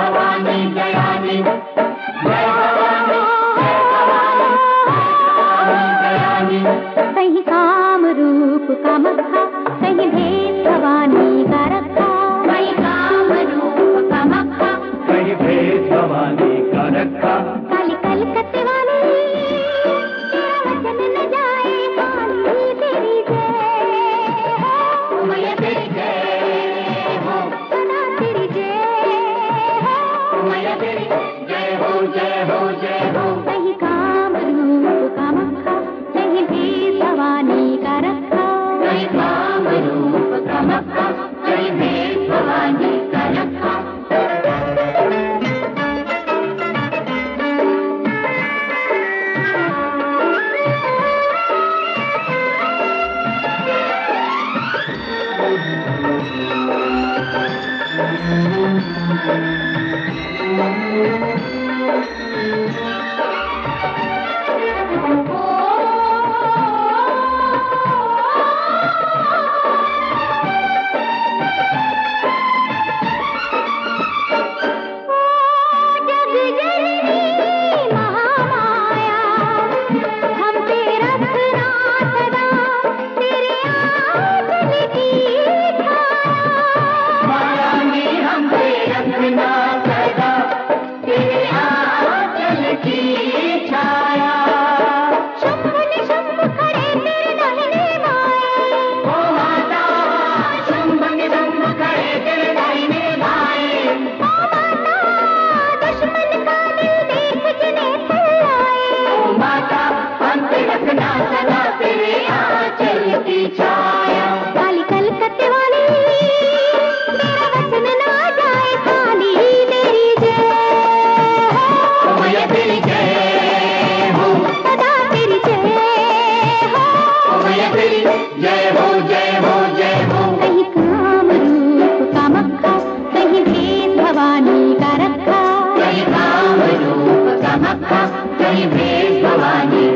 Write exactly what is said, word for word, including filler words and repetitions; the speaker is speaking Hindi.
भवानी दयानी, जय भवानी, जय भवानी, दयानी। कहीं काम रूप का मक्खा, कहीं भेद भवानी का रखा। कहीं काम रूप का मक्खा, कहीं भेद भवानी का रखा। काली कलकत्ते वाली तेरा वचन न जाए, काली तेरी जय हो, मैया तेरी जय हो, सदा तेरी जय हो, मैया तेरी जय हो, जय हो, जय हो। कहीं काम रूप का मक्खा, कहीं भेद भवानी का रखा। कहीं काम रूप का मक्खा, कहीं भेद भवानी का रखा। काली कलकत्ते वाली तेरा वचन ना जाए, काली तेरी जय हो, मैया तेरी जय हो, सदा तेरी जय हो, मैया तेरी जय हो, जय हो, जय हो। कहीं काम रूप का मक्खा, कहीं भेद भवानी का रखा। कहीं काम रूप का मक्खा, कहीं भेद भवानी